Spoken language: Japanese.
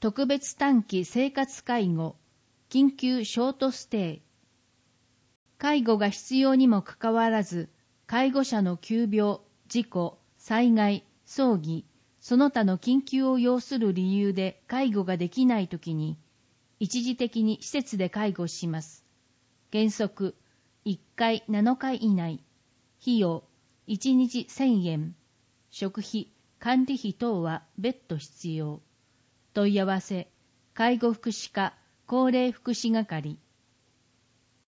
特別短期生活介護、緊急ショートステイ。介護が必要にもかかわらず、介護者の急病、事故、災害、葬儀、その他の緊急を要する理由で介護ができないときに、一時的に施設で介護します。原則、1回7日以内。費用、1日1000円。食費、管理費等は別途必要。問い合わせ、介護福祉課高齢福祉係。